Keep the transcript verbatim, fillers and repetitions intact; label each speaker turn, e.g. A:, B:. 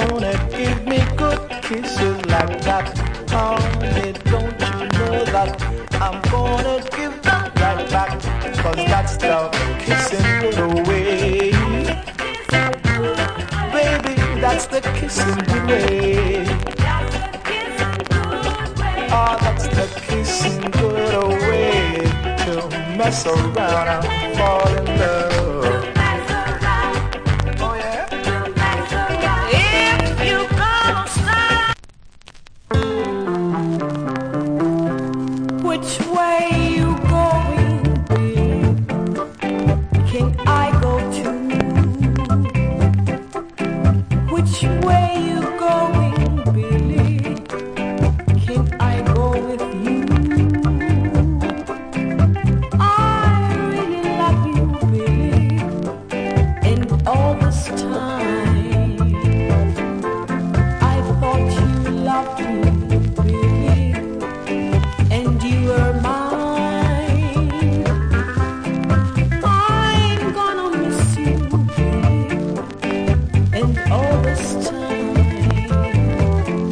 A: gonna give me good kisses like that. Honey, don't you know that I'm gonna give them right back? Cause that's the kissing good way. Baby, that's the kissing good way. Oh, that's the kissing good way to mess around and fall in love. Oh yeah. If you gonna stop, which